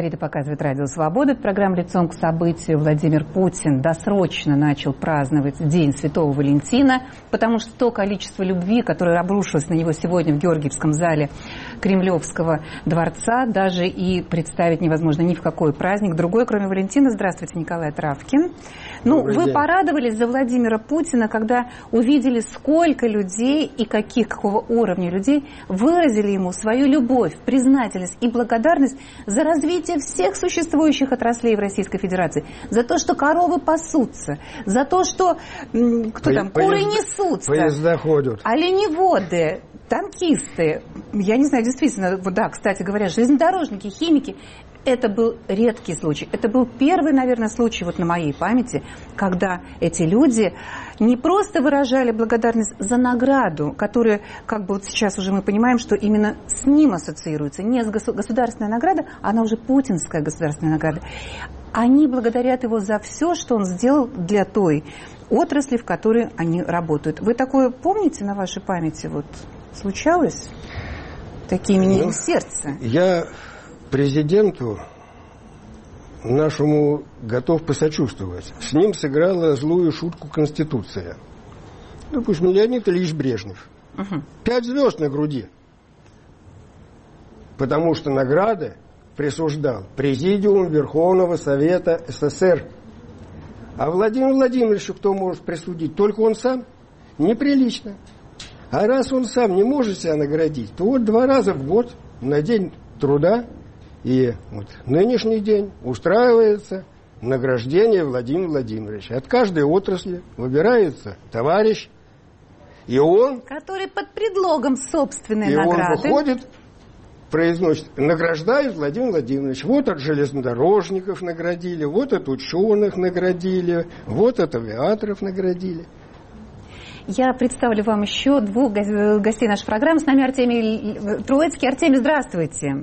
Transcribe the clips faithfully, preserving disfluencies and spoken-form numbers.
виды показывает Радио Свобода. В программе «Лицом к событию» Владимир Путин досрочно начал праздновать День Святого Валентина, потому что то количество любви, которое обрушилось на него сегодня в Георгиевском зале Кремлевского дворца, даже и представить невозможно ни в какой праздник. Другой, кроме Валентина. Здравствуйте, Николай Травкин. Ну, вы день. Порадовались за Владимира Путина, когда увидели, сколько людей и каких, какого уровня людей выразили ему свою любовь, признательность и благодарность за развитие всех существующих отраслей в Российской Федерации, за то, что коровы пасутся, за то, что кто там, По, куры поезда, несутся, поезда ходят, оленеводы, танкисты, я не знаю, действительно, да, кстати говоря, железнодорожники, химики. Это был редкий случай. Это был первый, наверное, случай вот на моей памяти, когда эти люди не просто выражали благодарность за награду, которая, как бы вот сейчас уже мы понимаем, что именно с ним ассоциируется. Не с государственной наградой, она уже путинская государственная награда. Они благодарят его за все, что он сделал для той отрасли, в которой они работают. Вы такое помните на вашей памяти? Вот случалось? Такие имени ну, сердца. Я... Президенту нашему готов посочувствовать. С ним сыграла злую шутку Конституция. Допустим, Леонид Ильич Брежнев. Угу. Пять звезд на груди. Потому что награды присуждал Президиум Верховного Совета СССР. А Владимиру Владимировичу кто может присудить? Только он сам? Неприлично. А раз он сам не может себя наградить, то вот два раза в год на День труда и вот нынешний день устраивается награждение Владимира Владимировича. От каждой отрасли выбирается товарищ, и он... Который под предлогом собственной и награды... И он выходит, произносит, награждает Владимир Владимирович. Вот от железнодорожников наградили, вот от ученых наградили, вот от авиаторов наградили. Я представлю вам еще двух гостей нашей программы. С нами Артемий Троицкий. Артемий, здравствуйте.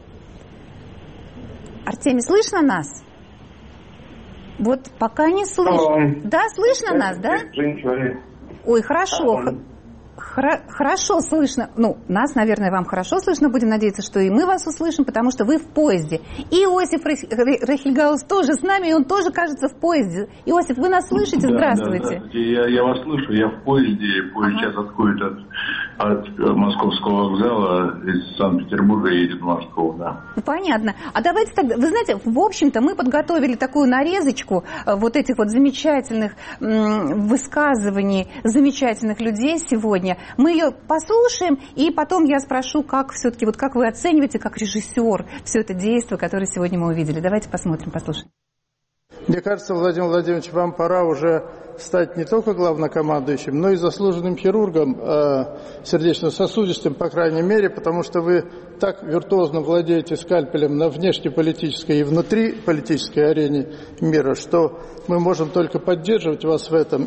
Артемий, слышно нас? Вот пока не слышно. Да, слышно нас, да? Ой, хорошо. Хра- хорошо слышно. Ну, нас, наверное, вам хорошо слышно. Будем надеяться, что и мы вас услышим, потому что вы в поезде. И Иосиф Рахильгаус тоже с нами, и он тоже, кажется, в поезде. Иосиф, вы нас слышите? Да, здравствуйте. Да, да. Я, я вас слышу, я в поезде. Поезд ага. сейчас отходит от, от Московского вокзала, из Санкт-Петербурга едет в Москву, да. Понятно. А давайте тогда, вы знаете, в общем-то, мы подготовили такую нарезочку вот этих вот замечательных м- высказываний замечательных людей сегодня. Мы ее послушаем, и потом я спрошу, как все-таки, вот как вы оцениваете, как режиссер, все это действие, которое сегодня мы увидели. Давайте посмотрим, послушаем. Мне кажется, Владимир Владимирович, вам пора уже стать не только главнокомандующим, но и заслуженным хирургом, э, сердечно-сосудистым, по крайней мере, потому что вы так виртуозно владеете скальпелем на внешнеполитической и внутриполитической арене мира, что мы можем только поддерживать вас в этом.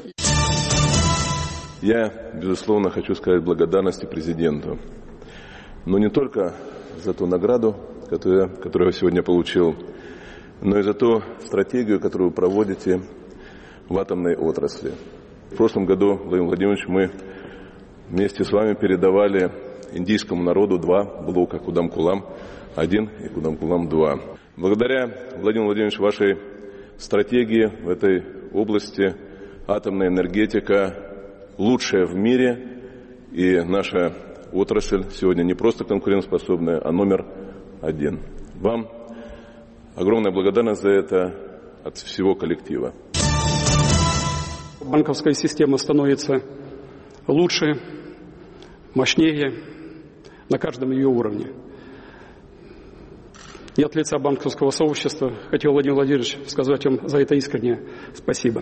Я, безусловно, хочу сказать благодарности президенту. Но не только за ту награду, которую, которую я сегодня получил, но и за ту стратегию, которую вы проводите в атомной отрасли. В прошлом году, Владимир Владимирович, мы вместе с вами передавали индийскому народу два блока Кудам-Кулам один и Кудам-Кулам два. Благодаря, Владимир Владимирович, вашей стратегии в этой области атомная энергетика лучшая в мире, и наша отрасль сегодня не просто конкурентоспособная, а номер один. Вам огромная благодарность за это от всего коллектива. Банковская система становится лучше, мощнее на каждом ее уровне. И от лица банковского сообщества хотел, Владимир Владимирович, сказать вам за это искреннее спасибо.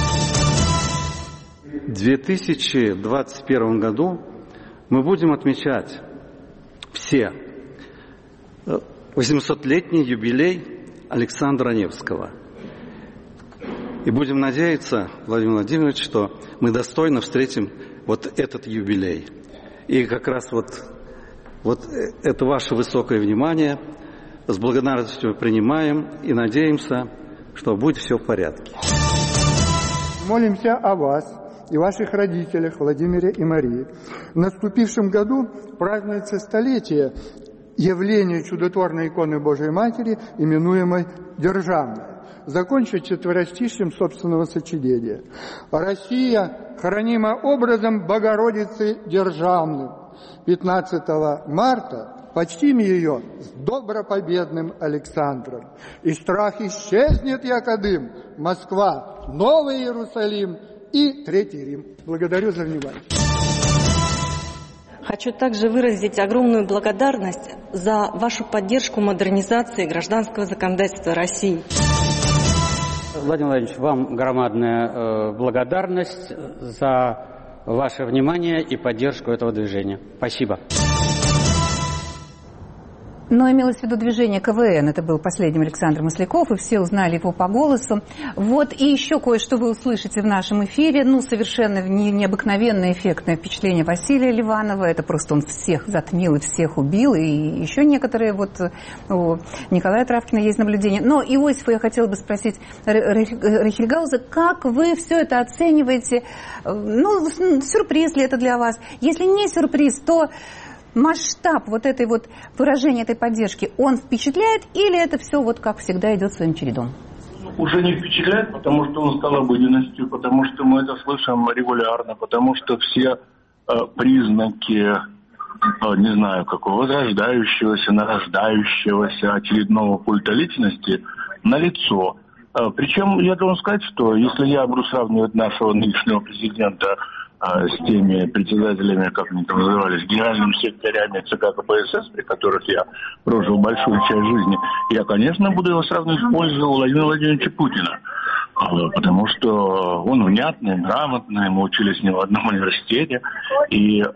В две тысячи двадцать первом году мы будем отмечать все восьмисотлетний юбилей Александра Невского. И будем надеяться, Владимир Владимирович, что мы достойно встретим вот этот юбилей. И как раз вот, вот это ваше высокое внимание с благодарностью принимаем и надеемся, что будет все в порядке. Молимся о вас и ваших родителях Владимире и Марии. В наступившем году празднуется столетие явлению чудотворной иконы Божией Матери, именуемой Державной. Закончу четверостишьем собственного сочинения. «Россия, хранима образом Богородицы Державным. пятнадцатого марта почтим ее с добропобедным Александром. И страх исчезнет, яко дым, Москва, Новый Иерусалим и Третий Рим». Благодарю за внимание. Хочу также выразить огромную благодарность за вашу поддержку модернизации гражданского законодательства России. Владимир Владимирович, вам громадная э, благодарность за ваше внимание и поддержку этого движения. Спасибо. Но имелось в виду движение КВН. Это был последним Александр Масляков, и все узнали его по голосу. Вот, и еще кое-что вы услышите в нашем эфире. Ну, совершенно не, необыкновенное, эффектное впечатление Василия Ливанова. Это просто он всех затмил и всех убил. И еще некоторые, вот у Николая Травкина есть наблюдение. Но Иосифа я хотела бы спросить, Рейхельгауза, как вы все это оцениваете? Ну, сюрприз ли это для вас? Если не сюрприз, то масштаб вот этой вот выражения этой поддержки, он впечатляет или это все вот как всегда идет своим чередом? Уже не впечатляет, потому что он стал обыденностью, потому что мы это слышим регулярно, потому что все э, признаки, э, не знаю, какого возрождающегося, нарождающегося очередного культа личности налицо. Э, причем я должен сказать, что если я буду сравнивать нашего нынешнего президента с теми председателями, как они там назывались, генеральными секретарями ЦК КПСС, при которых я прожил большую часть жизни, я, конечно, буду его сравнивать с пользой Владимира Владимировича Путина. Потому что он внятный, грамотный, мы учились с ним в одном университете. И э,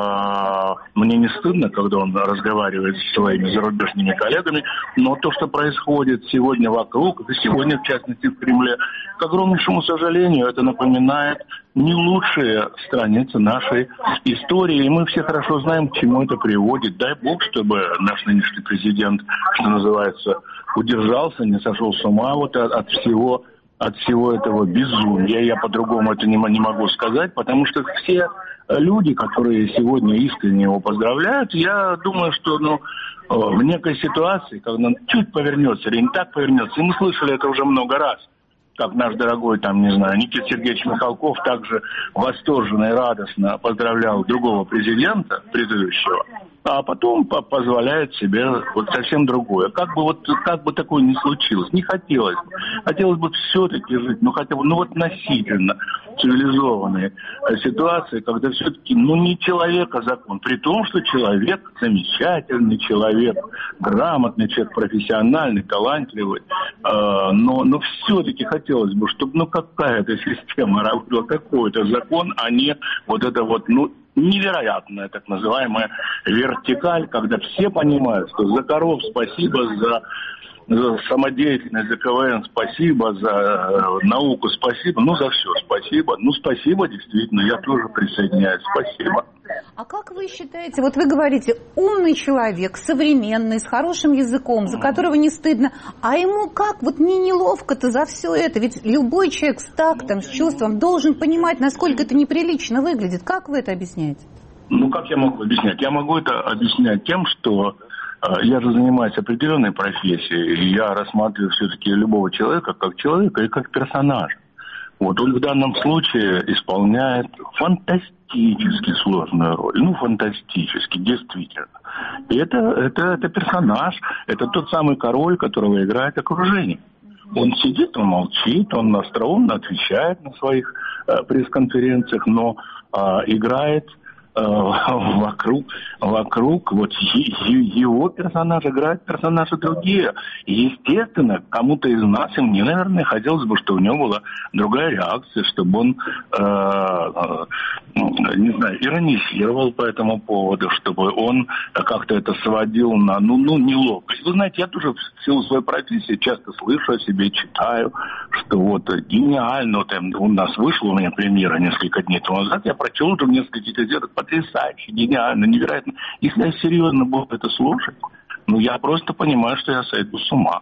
мне не стыдно, когда он разговаривает с своими зарубежными коллегами, но то, что происходит сегодня вокруг, и сегодня, в частности, в Кремле, к огромнейшему сожалению, это напоминает не лучшие страницы нашей истории. И мы все хорошо знаем, к чему это приводит. Дай бог, чтобы наш нынешний президент, что называется, удержался, не сошел с ума вот от, от всего от всего этого безумия. Я по-другому это не, не могу сказать, потому что все люди, которые сегодня искренне его поздравляют, я думаю, что ну, в некой ситуации, когда он чуть повернется или не так повернется, и мы слышали это уже много раз, как наш дорогой, там, не знаю, Никита Сергеевич Михалков также восторженно и радостно поздравлял другого президента, предыдущего, а потом позволяет себе вот совсем другое. Как бы вот как бы такое ни случилось, не хотелось бы. Хотелось бы все-таки жить, ну хотя бы, ну вот относительно цивилизованные ситуации, когда все-таки, ну не человек, а закон. При том, что человек замечательный человек, грамотный человек, профессиональный, талантливый, э, но, но все-таки хотелось бы, чтобы ну какая-то система работала, какой-то закон, а не вот это вот, ну, невероятная так называемая вертикаль, когда все понимают, что за коров спасибо, за, за самодеятельность, за КВН спасибо, за э, науку спасибо, ну за все спасибо. Ну спасибо, действительно, я тоже присоединяюсь, спасибо. А как вы считаете, вот вы говорите, умный человек, современный, с хорошим языком, за которого не стыдно, а ему как, вот не неловко-то за все это, ведь любой человек с тактом, с чувством должен понимать, насколько это неприлично выглядит. Как вы это объясняете? Ну, как я могу объяснять? Я могу это объяснять тем, что э, я же занимаюсь определенной профессией, и я рассматриваю все-таки любого человека как человека и как персонажа. Вот он в данном случае исполняет фантастически сложную роль. Ну, фантастически, действительно. И это, это, это персонаж, это тот самый король, которого играет окружение. Он сидит, он молчит, он остроумно отвечает на своих э, пресс-конференциях, но э, играет э, вокруг, вокруг вот его персонажа, играют персонажи другие. И, естественно, кому-то из нас, и мне, наверное, хотелось бы, чтобы у него была другая реакция, чтобы он, э, э, не знаю, иронизировал по этому поводу, чтобы он как-то это сводил на, ну, ну, неловкость. Вы знаете, я тоже в силу своей профессии часто слышу о себе, читаю, что вот гениально, вот у нас вышла у меня премьера несколько дней тому назад, я прочел уже несколько газет, потрясающе, гениально, невероятно. Если я серьезно буду это слушать, ну, я просто понимаю, что я сойду с ума.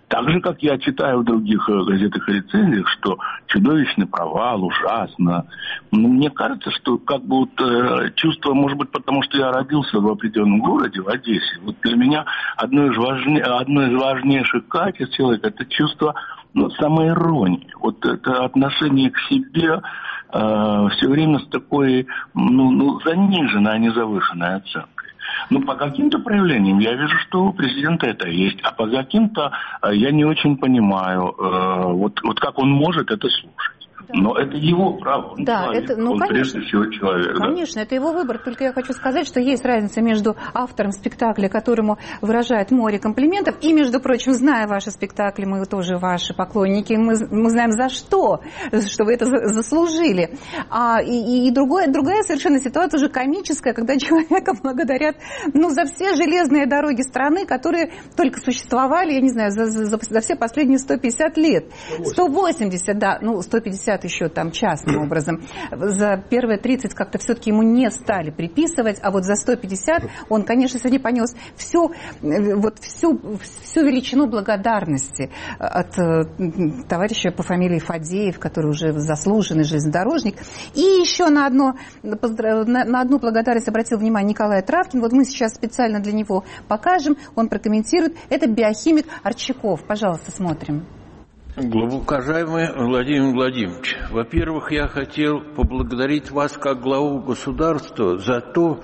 Так же, как я читаю в других газетах и рецензиях, что чудовищный провал, ужасно. Но мне кажется, что как бы вот э, чувство, может быть, потому что я родился в определенном городе, в Одессе. Вот для меня одно из, важне, одно из важнейших качеств человека – это чувство ну, самоиронии. Вот это отношение к себе э, все время с такой ну, ну, заниженной, а не завышенной оценкой. Ну, по каким-то проявлениям я вижу, что у президента это есть, а по каким-то э, я не очень понимаю, э, вот, вот как он может это слушать. Да. Но это его право. Он да, человек, это, ну, он конечно, прежде всего человек. Конечно, да. это его выбор. Только я хочу сказать, что есть разница между автором спектакля, которому выражает море комплиментов, и, между прочим, зная ваши спектакли, мы тоже ваши поклонники, мы, мы знаем за что, что вы это заслужили. А, и и другое, другая совершенно ситуация уже комическая, когда человека благодарят ну, за все железные дороги страны, которые только существовали, я не знаю, за, за, за все последние сто пятьдесят лет. сто восемьдесят, да, ну, сто пятьдесят еще там частным образом. За первые тридцать как-то все-таки ему не стали приписывать, а вот за сто пятьдесят он, конечно, сегодня понес всю, вот всю, всю величину благодарности от товарища по фамилии Фадеев, который уже заслуженный железнодорожник. И еще на, одно, на, на одну благодарность обратил внимание Николай Травкин. Вот мы сейчас специально для него покажем, он прокомментирует. Это биохимик Арчаков. Пожалуйста, смотрим. Глубокоуважаемый Владимир Владимирович, во-первых, я хотел поблагодарить вас как главу государства за то,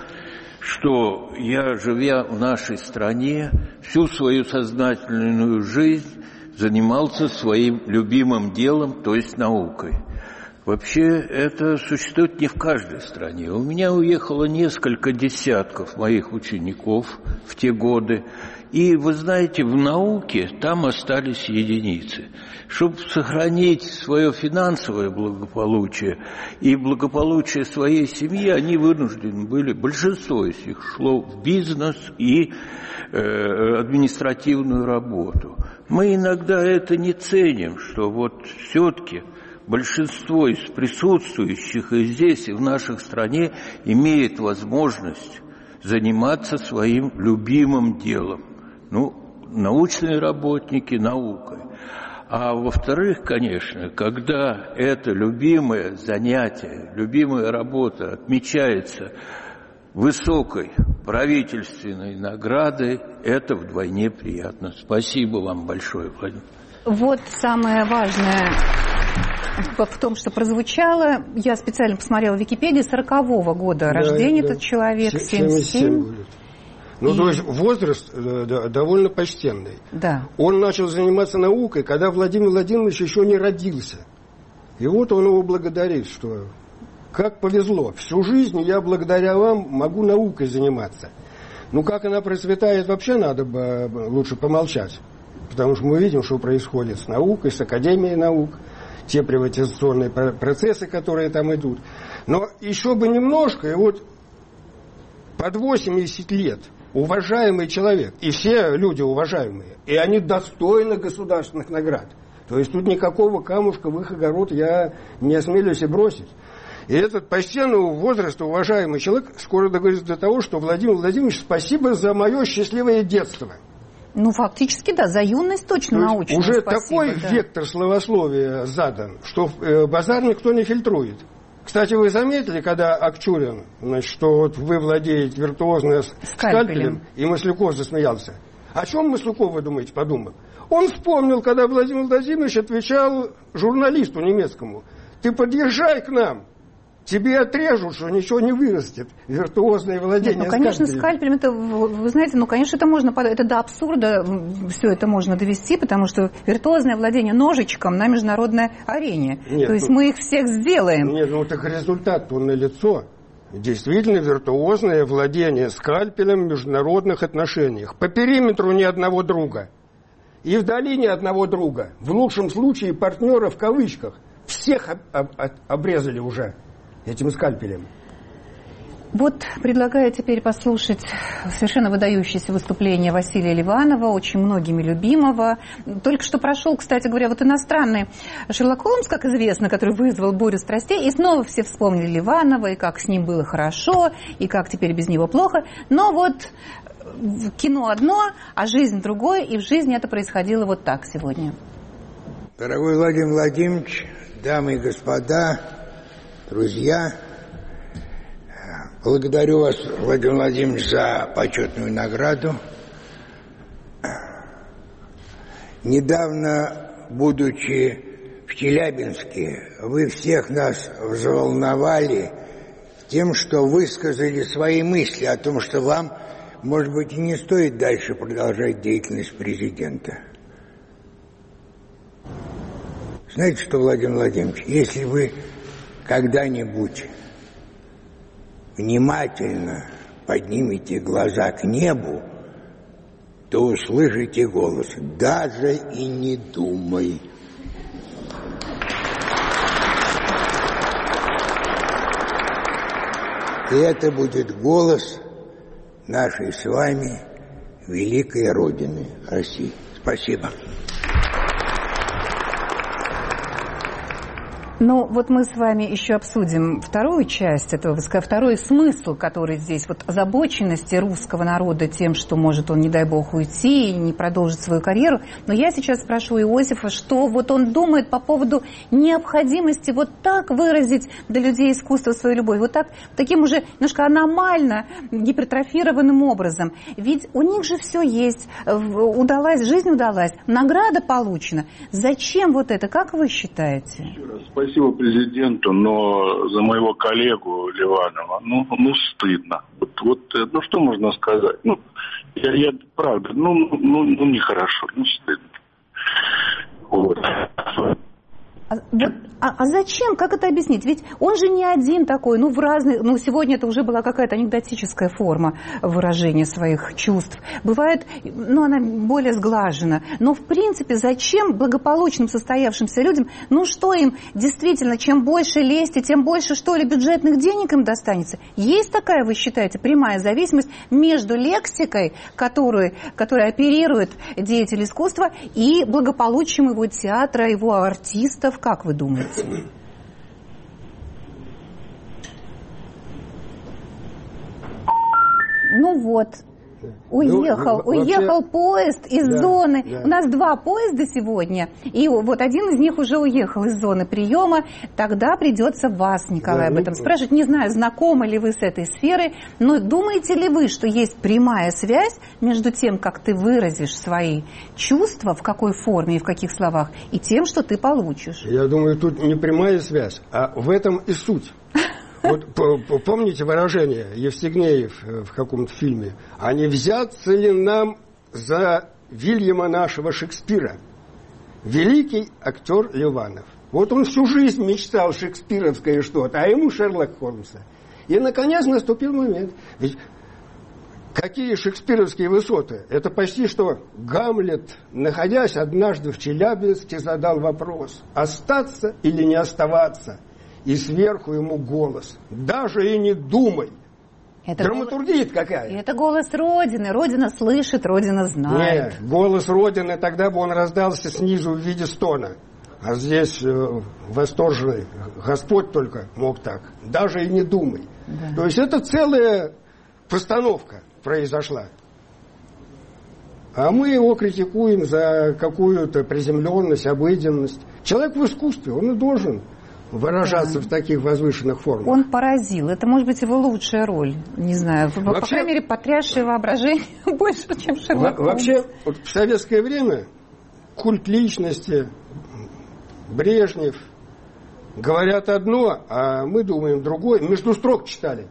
что я, живя в нашей стране, всю свою сознательную жизнь занимался своим любимым делом, то есть наукой. Вообще, это существует не в каждой стране. У меня уехало несколько десятков моих учеников в те годы. И, вы знаете, в науке там остались единицы. Чтобы сохранить свое финансовое благополучие и благополучие своей семьи, они вынуждены были, большинство из них шло в бизнес и э, административную работу. Мы иногда это не ценим, что вот все-таки большинство из присутствующих и здесь, и в нашей стране имеет возможность заниматься своим любимым делом. Ну, научные работники наукой. А во-вторых, конечно, когда это любимое занятие, любимая работа отмечается высокой правительственной наградой, это вдвойне приятно. Спасибо вам большое, Владимир. Вот самое важное в том, что прозвучало. Я специально посмотрела в Википедии, сорокового года да, рождения да. этот человек, семьдесят семь. Ну, и... то есть возраст да, довольно почтенный. Да. Он начал заниматься наукой, когда Владимир Владимирович еще не родился. И вот он его благодарит, что как повезло. Всю жизнь я благодаря вам могу наукой заниматься. Ну, как она процветает, вообще надо бы лучше помолчать. Потому что мы видим, что происходит с наукой, с Академией наук, те приватизационные процессы, которые там идут. Но еще бы немножко, и вот под восемьдесят лет уважаемый человек, и все люди уважаемые, и они достойны государственных наград. То есть тут никакого камушка в их огород я не осмелюсь и бросить. И этот почтенного возраста уважаемый человек скоро договорится до того, что Владимир Владимирович, спасибо за мое счастливое детство. Ну, фактически, да, за юность точно научная. Уже спасибо, такой да. вектор словословия задан, что э, базар никто не фильтрует. Кстати, вы заметили, когда Акчурин, значит, что вот вы владеете виртуозно скальпелем, скальпелем, и Масляков засмеялся. О чем Масляков, вы думаете, подумал? Он вспомнил, когда Владимир Владимирович отвечал журналисту немецкому: ты подъезжай к нам, тебе отрежут, что ничего не вырастет. Виртуозное владение. Нет, ну, конечно, скальпелем. скальпелем, это, вы знаете, ну, конечно, это можно, это до абсурда все это можно довести, потому что виртуозное владение ножичком на международной арене. Нет, то есть ну, мы их всех сделаем. Нет, ну так результат, он налицо. Действительно виртуозное владение скальпелем в международных отношениях. По периметру ни одного друга. И вдали ни одного друга. В лучшем случае партнера в кавычках. Всех об, об, обрезали уже этим скальпелем. Вот предлагаю теперь послушать совершенно выдающееся выступление Василия Ливанова, очень многими любимого. Только что прошел, кстати говоря, вот иностранный Шерлок Холмс, как известно, который вызвал бурю страстей, и снова все вспомнили Ливанова, и как с ним было хорошо, и как теперь без него плохо. Но вот кино одно, а жизнь другое, и в жизни это происходило вот так сегодня. Дорогой Владимир Владимирович, дамы и господа, друзья, благодарю вас, Владимир Владимирович, за почетную награду. Недавно, будучи в Челябинске, вы всех нас взволновали тем, что высказали свои мысли о том, что вам, может быть, и не стоит дальше продолжать деятельность президента. Знаете что, Владимир Владимирович, если вы когда-нибудь внимательно поднимете глаза к небу, то услышите голос: «Даже и не думай». И это будет голос нашей с вами великой Родины, России. Спасибо. Ну, вот мы с вами еще обсудим вторую часть этого, второй смысл, который здесь, вот озабоченности русского народа тем, что может он, не дай бог, уйти и не продолжить свою карьеру. Но я сейчас спрошу Иосифа, что вот он думает по поводу необходимости вот так выразить для людей искусства свою любовь, вот так, таким уже немножко аномально гипертрофированным образом. Ведь у них же все есть, удалась, жизнь удалась, награда получена. Зачем вот это, как вы считаете? Спасибо президенту, но за моего коллегу Ливанова, ну, ну стыдно. Вот, вот, ну что можно сказать? Ну, я, я правда, ну, ну, ну нехорошо, ну стыдно. Вот. А, вот, а, а зачем? Как это объяснить? Ведь он же не один такой, ну в разных, ну сегодня это уже была какая-то анекдотическая форма выражения своих чувств. Бывает, ну она более сглажена. Но в принципе зачем благополучным состоявшимся людям, ну что им действительно, чем больше лести, тем больше что ли бюджетных денег им достанется? Есть такая, вы считаете, прямая зависимость между лексикой, которую, которой оперирует деятель искусства, и благополучием его театра, его артистов? Как вы думаете? Ну вот, уехал, ну, уехал вообще... поезд из да, зоны. Да. У нас два поезда сегодня, и вот один из них уже уехал из зоны приема. Тогда придется вас, Николай, да, об этом ну, спрашивать. Не знаю, знакомы ли вы с этой сферой, но думаете ли вы, что есть прямая связь между тем, как ты выразишь свои чувства, в какой форме и в каких словах, и тем, что ты получишь? Я думаю, тут не прямая связь, а в этом и суть. Вот помните выражение Евстигнеев в каком-то фильме? А не взяться ли нам за Вильяма нашего Шекспира? Великий актер Ливанов. Вот он всю жизнь мечтал шекспировское что-то, а ему Шерлок Холмса. И, наконец, наступил момент. Ведь какие шекспировские высоты? Это почти что Гамлет, находясь однажды в Челябинске, задал вопрос: остаться или не оставаться? И сверху ему голос: даже и не думай. Это драматургия голос... какая? Это голос Родины. Родина слышит, Родина знает. Нет, голос Родины, тогда бы он раздался снизу в виде стона. А здесь э, восторженный Господь только мог так. Даже и не думай. Да. То есть это целая постановка произошла. А мы его критикуем за какую-то приземленность, обыденность. Человек в искусстве, он и должен выражаться, да, в таких возвышенных формах. Он поразил. Это, может быть, его лучшая роль. Не знаю. Вообще, по крайней мере, потрясшее воображение больше, чем Шерлок Холмс. Вообще, вот в советское время культ личности, Брежнев говорят одно, а мы думаем другое. Между строк читали.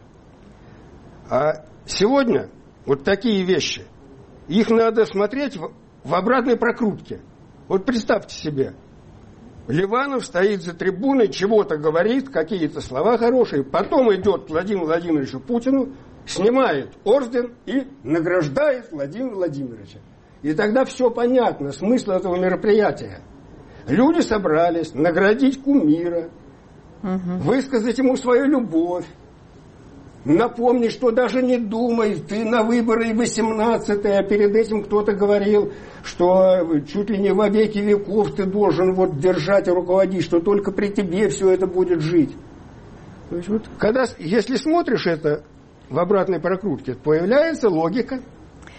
А сегодня вот такие вещи, их надо смотреть в, в обратной прокрутке. Вот представьте себе, Ливанов стоит за трибуной, чего-то говорит, какие-то слова хорошие, потом идет к Владимиру Владимировичу Путину, снимает орден и награждает Владимира Владимировича. И тогда все понятно, смысл этого мероприятия. Люди собрались наградить кумира, угу, высказать ему свою любовь, напомни, что даже не думай, ты на выборы восемнадцатые, а перед этим кто-то говорил, что чуть ли не во веки веков ты должен вот держать и руководить, что только при тебе все это будет жить. То есть вот, когда, если смотришь это в обратной прокрутке, появляется логика.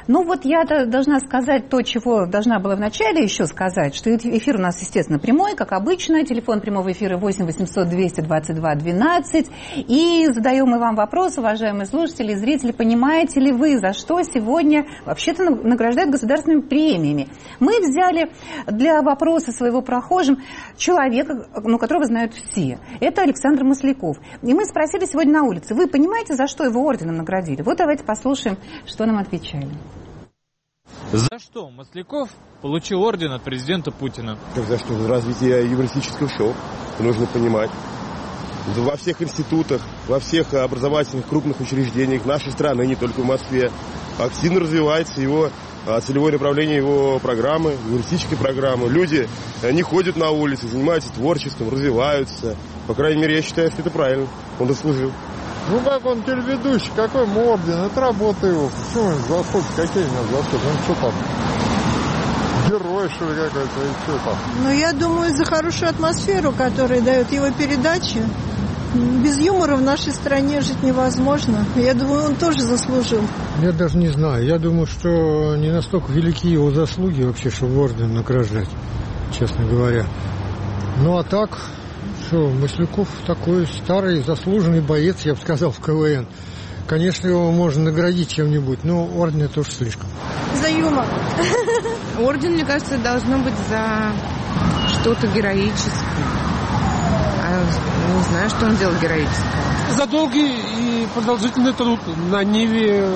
Ну вот я должна сказать то, чего должна была вначале еще сказать, что эфир у нас, естественно, прямой, как обычно. Телефон прямого эфира восемь восемьсот двести двадцать два двенадцать. И задаем мы вам вопрос, уважаемые слушатели и зрители, понимаете ли вы, за что сегодня вообще-то награждают государственными премиями? Мы взяли для вопроса своего прохожим человека, ну, которого знают все. Это Александр Масляков. И мы спросили сегодня на улице, вы понимаете, за что его орденом наградили? Вот давайте послушаем, что нам отвечали. За что Масляков получил орден от президента Путина? Как за что? За развитие юмористического шоу. Нужно понимать. Во всех институтах, во всех образовательных крупных учреждениях нашей страны, не только в Москве, активно развивается его целевое направление его программы, юмористической программы. Люди не ходят на улицы, занимаются творчеством, развиваются. По крайней мере, я считаю, что это правильно. Он заслужил. Ну как он телеведущий, какой ему орден? Это работа его. Почему он заслуги? Какие у него заслуги? Он что там? Герой, что ли, какой-то? И что там? Ну, я думаю, за хорошую атмосферу, которую дает его передачи. Без юмора в нашей стране жить невозможно. Я думаю, он тоже заслужил. Я даже не знаю. Я думаю, что не настолько велики его заслуги вообще, чтобы орден награждать, честно говоря. Ну, а так... Что, Масляков такой старый, заслуженный боец, я бы сказал, в КВН. Конечно, его можно наградить чем-нибудь, но орден это уж слишком. За юмор. Орден, мне кажется, должно быть за что-то героическое. А не знаю, что он делал героического. За долгий и продолжительный труд на ниве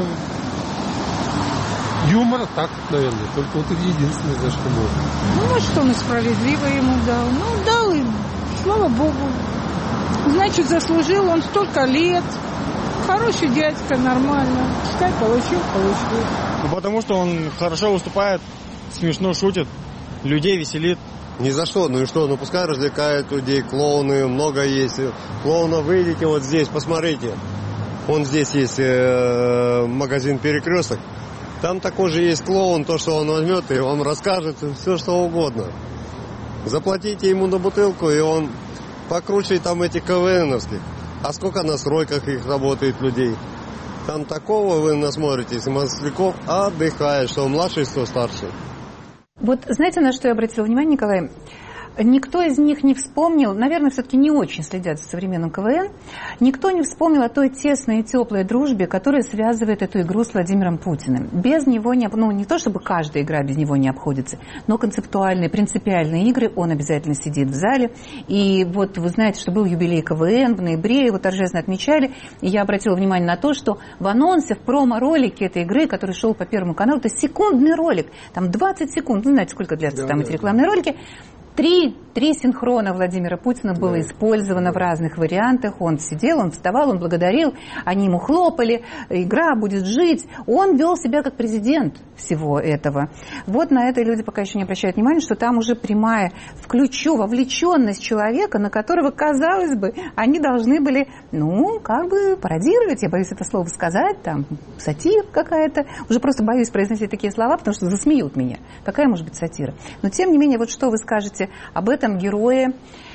юмора, так, наверное. Только вот это единственное, за что можно. Ну, может, он и справедливо ему дал. Ну, дал и... Слава Богу. Значит, заслужил он столько лет. Хороший дядька, нормально. Пускай получил, получил. Ну, потому что он хорошо выступает, смешно шутит, людей веселит. Ни за что, ну и что, ну пускай развлекают людей, клоуны, много есть. Клоуна выйдите вот здесь, посмотрите. Вон здесь есть э, магазин «Перекресток». Там такой же есть клоун, то, что он возьмет и вам расскажет все, что угодно. Заплатите ему на бутылку, и он покруче там этих КВНовских. А сколько на стройках их работает людей? Там такого вы насмотритесь, Масляков отдыхает, что младший, что старший. Вот знаете, на что я обратила внимание, Николай? Никто из них не вспомнил, наверное, все-таки не очень следят за современным КВН, никто не вспомнил о той тесной и теплой дружбе, которая связывает эту игру с Владимиром Путиным. Без него, не, ну не то чтобы каждая игра без него не обходится, но концептуальные, принципиальные игры, он обязательно сидит в зале. И вот вы знаете, что был юбилей КВН в ноябре, его торжественно отмечали, и я обратила внимание на то, что в анонсе, в промо-ролике этой игры, который шел по Первому каналу, это секундный ролик, там двадцать секунд, вы знаете, сколько длятся да, там да. эти рекламные ролики. Три, три синхрона Владимира Путина было да. использовано в разных вариантах. Он сидел, он вставал, он благодарил, они ему хлопали, игра будет жить. Он вел себя как президент всего этого. Вот на это люди пока еще не обращают внимания, что там уже прямая включу, вовлеченность человека, на которого, казалось бы, они должны были, ну, как бы пародировать, я боюсь это слово сказать, там, сатира какая-то. Уже просто боюсь произносить такие слова, потому что засмеют меня. Какая может быть сатира? Но, тем не менее, вот что вы скажете об этом герое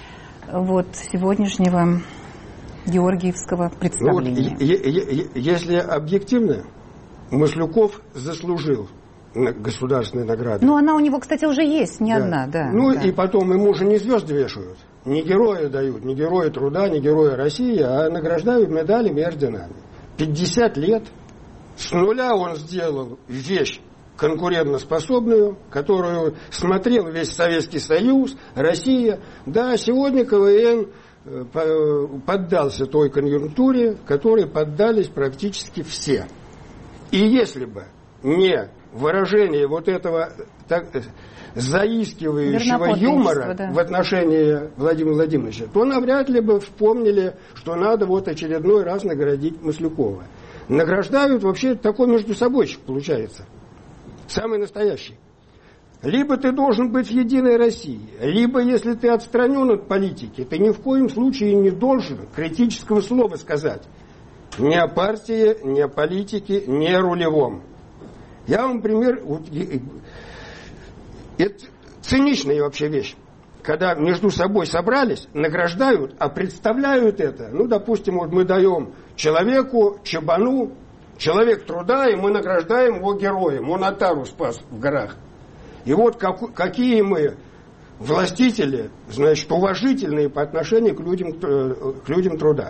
вот, сегодняшнего георгиевского представления? Ну, вот, если объективно, Масляков заслужил государственной награды. Ну, она у него, кстати, уже есть, не да. одна. Да, ну, да. и потом ему же не звезды вешают. Не героя дают, не героя труда, не героя России, а награждают медалями и орденами. пятьдесят лет. С нуля он сделал вещь конкурентоспособную, которую смотрел весь Советский Союз, Россия. Да, сегодня КВН поддался той конъюнктуре, которой поддались практически все. И если бы не выражение вот этого так, заискивающего юмора да. в отношении Владимира Владимировича, то навряд ли бы вспомнили, что надо вот очередной раз наградить Маслякова. Награждают вообще такой между собойчик получается. Самый настоящий. Либо ты должен быть в единой России, либо, если ты отстранен от политики, ты ни в коем случае не должен критического слова сказать ни о партии, ни о политике, ни о рулевом. Я вам пример. Это циничная вообще вещь. Когда между собой собрались, награждают, а представляют это. Ну, допустим, вот мы даем человеку, чабану, Человек труда, и мы награждаем его героем. Он отару спас в горах. И вот как, какие мы властители, значит, уважительные по отношению к людям, к людям труда.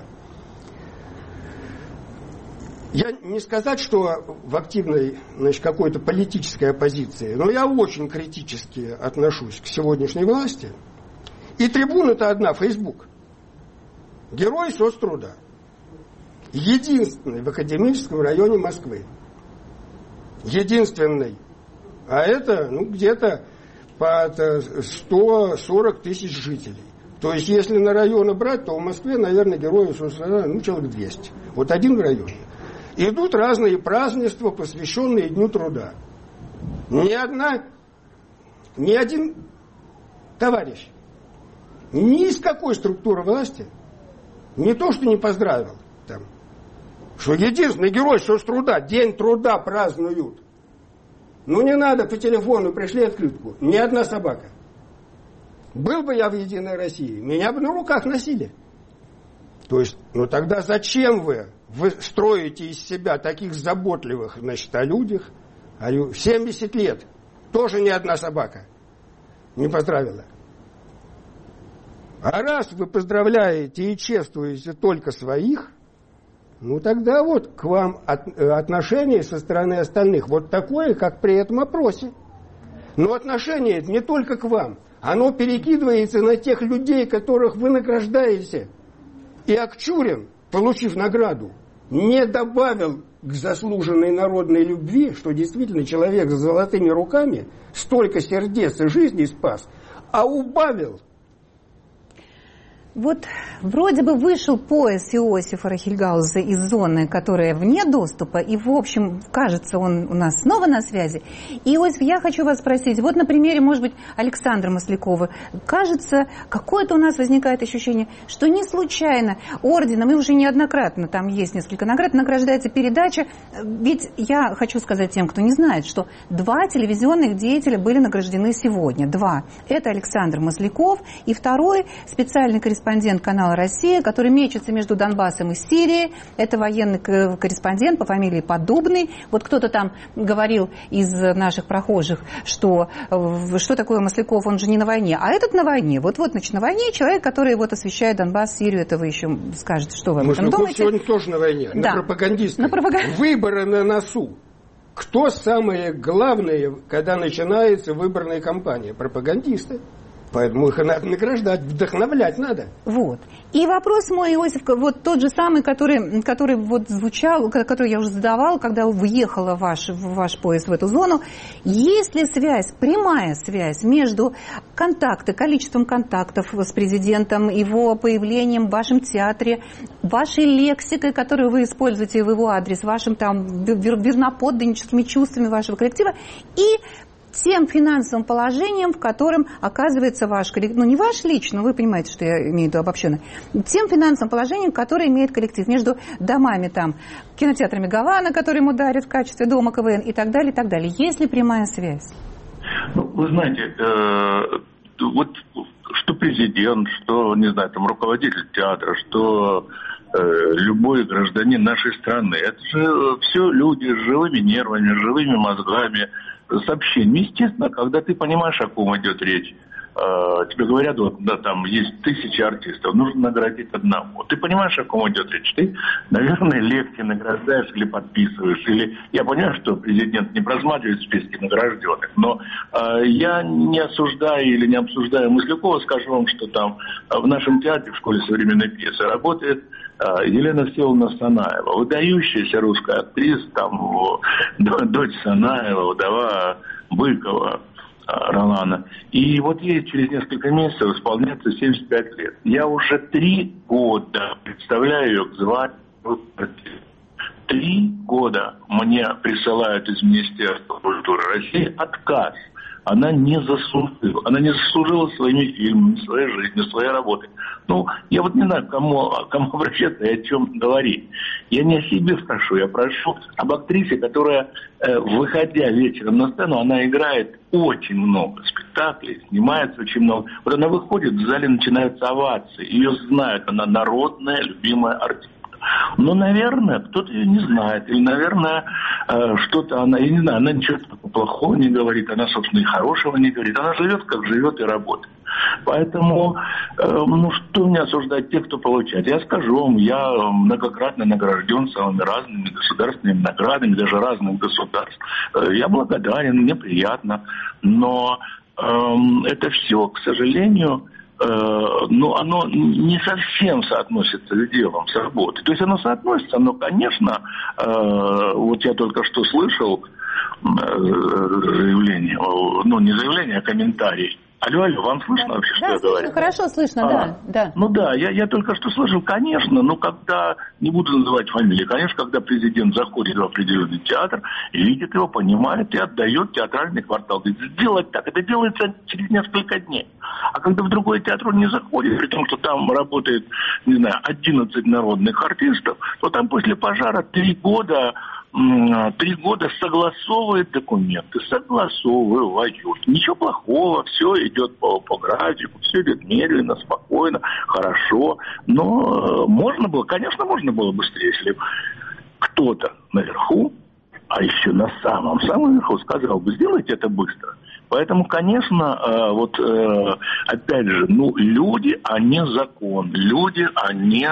Я не сказать, что в активной, значит, какой-то политической оппозиции, но я очень критически отношусь к сегодняшней власти. И трибуна-то одна, Facebook. Герой соцтруда. Единственный в академическом районе Москвы. Единственный. А это, ну, где-то под сто сорок тысяч жителей. То есть, если на районы брать, то в Москве, наверное, героев соцтруда, ну, человек двести. Вот один в районе. Идут разные празднества, посвященные Дню труда. Ни одна, ни один товарищ, ни из какой структуры власти, не то, что не поздравил, там, что единственный герой соцтруда, День труда празднуют. Ну, не надо, по телефону пришли открытку. Ни одна собака. Был бы я в «Единой России», меня бы на руках носили. То есть, ну тогда зачем вы, вы строите из себя таких заботливых, значит, о людях? В семьдесят лет тоже ни одна собака не поздравила. А раз вы поздравляете и чествуете только своих, ну тогда вот к вам от, отношение со стороны остальных вот такое, как при этом опросе. Но отношение не только к вам, оно перекидывается на тех людей, которых вы награждаете. И Акчурин, получив награду, не добавил к заслуженной народной любви, что действительно человек с золотыми руками столько сердец и жизни спас, а убавил. Вот вроде бы вышел поезд Иосифа Рахильгауза из зоны, которая вне доступа, и, в общем, кажется, он у нас снова на связи. И, Иосиф, я хочу вас спросить, вот на примере, может быть, Александра Маслякова, кажется, какое-то у нас возникает ощущение, что не случайно орденом, и уже неоднократно, там есть несколько наград, награждается передача, ведь я хочу сказать тем, кто не знает, что два телевизионных деятеля были награждены сегодня, два. Это Александр Масляков, и второй специальный корреспондент корреспондент канала «Россия», который мечется между Донбассом и Сирией. Это военный корреспондент по фамилии Поддубный. Вот кто-то там говорил из наших прохожих, что что такое Масляков, он же не на войне. А этот на войне. Вот-вот, значит, на войне человек, который вот освещает Донбасс, Сирию. Это вы еще скажете, что вы об этом Масляков думаете. сегодня тоже на войне, да. на пропагандистской. На пропаганд... Выборы на носу. Кто самые главные, когда начинается выборная кампания? Пропагандисты. Поэтому их надо награждать, вдохновлять надо. Вот. И вопрос мой, Иосиф, вот тот же самый, который, который вот звучал, который я уже задавал, когда въехала ваш, ваш поезд в эту зону. Есть ли связь, прямая связь между контакты, количеством контактов с президентом, его появлением в вашем театре, вашей лексикой, которую вы используете в его адрес, вашим там верноподданническими чувствами вашего коллектива и тем финансовым положением, в котором оказывается ваш коллектив, ну не ваш лично, вы понимаете, что я имею в виду обобщенно, тем финансовым положением, которое имеет коллектив между домами там, кинотеатрами Гавана, которые ему дарят в качестве дома КВН и так далее, и так далее. Есть ли прямая связь? Ну, вы знаете, э, вот что президент, что, не знаю, там руководитель театра, что э, любой гражданин нашей страны, это же все люди с живыми нервами, живыми мозгами, сообщение. Естественно, когда ты понимаешь, о ком идет речь, э, тебе говорят, вот, да, там есть тысячи артистов, нужно наградить одного. Ты понимаешь, о ком идет речь? Ты, наверное, легче награждаешь или подписываешь. Или я понимаю, что президент не просматривает списки награжденных, но э, я не осуждаю или не обсуждаю Маслякова, скажу вам, что там в нашем театре, в школе современной пьесы, работает Елена Всеволодовна Санаева, выдающаяся русская актриса, там, дочь Санаева, вдова Быкова, Ролана. И вот ей через несколько месяцев исполняется семьдесят пять лет. Я уже три года представляю ее к званию. Три года мне присылают из Министерства культуры России отказ. Она не заслужила. Она не заслужила своими фильмами, своей жизнью, своей работой. Ну, я вот не знаю, кому, кому обращаться и о чем говорить. Я не о себе прошу, я прошу об актрисе, которая, э, выходя вечером на сцену, она играет очень много спектаклей, снимается очень много. Вот она выходит, в зале начинаются овации. Ее знают, она народная, любимая артистка. Но, наверное, кто-то ее не знает. Или, наверное, что-то она, я не знаю, она ничего плохого не говорит, она, собственно, и хорошего не говорит. Она живет, как живет, и работает. Поэтому, ну, что мне осуждать тех, кто получает? Я скажу вам, я многократно награжден самыми разными государственными наградами, даже разных государств. Я благодарен, мне приятно. Но э, это все, к сожалению, э, ну, оно не совсем соотносится с делом, с работой. То есть оно соотносится, но, конечно, э, вот я только что слышал э, заявление, ну, не заявление, а комментарий. Алло, алло, вам слышно вообще, да, что я слышно, говорю? Хорошо слышно, а, да, да. Ну да, я, я только что слышал, конечно, но когда, не буду называть фамилии, конечно, когда президент заходит в определенный театр, видит его, понимает и отдает театральный квартал. Говорит, сделать так, это делается через несколько дней. А когда в другой театр он не заходит, при том, что там работает, не знаю, одиннадцать народных артистов, то там после пожара три года... Три года согласовывает документы, согласовывают. Ничего плохого, все идет по, по графику, все идет медленно, спокойно, хорошо. Но можно было, конечно, можно было быстрее, если кто-то наверху, а еще на самом-самом верху сказал бы, сделайте это быстро. Поэтому, конечно, вот опять же, ну, люди, они закон, люди, они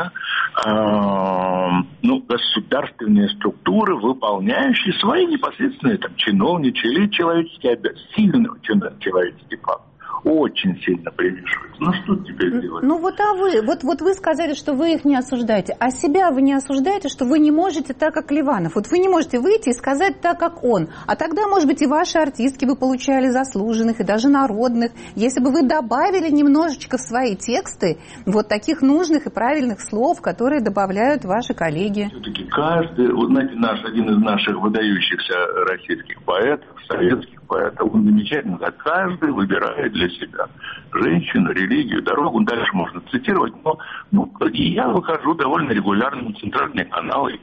ну, государственные структуры, выполняющие свои непосредственные там чиновничьи или человеческие обязанности, сильные человеческие факты. Очень сильно превешивается. Ну что теперь делать? Ну вот а вы, вот, вот вы сказали, что вы их не осуждаете, а себя вы не осуждаете, что вы не можете так, как Ливанов. Вот вы не можете выйти и сказать так, как он. А тогда, может быть, и ваши артистки вы получали заслуженных, и даже народных, если бы вы добавили немножечко в свои тексты вот таких нужных и правильных слов, которые добавляют ваши коллеги. Все-таки каждый, вот знаете, наш, один из наших выдающихся российских поэтов, советских поэтов, он замечательно, да, каждый выбирает для себя женщину, религию, дорогу, дальше можно цитировать, но ну, и я выхожу довольно регулярно на центральные каналы.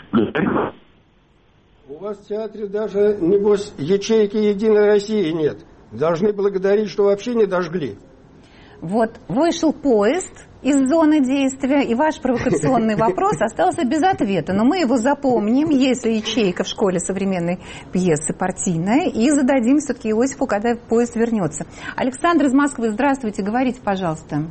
У вас в театре даже, небось, ячейки «Единой России» нет. Должны благодарить, что вообще не дожгли. Вот вышел поезд из зоны действия, и ваш провокационный вопрос остался без ответа. Но мы его запомним, если ячейка в школе современной пьесы партийная, и зададим все-таки Иосифу, когда поезд вернется. Александр из Москвы, здравствуйте, говорите, пожалуйста.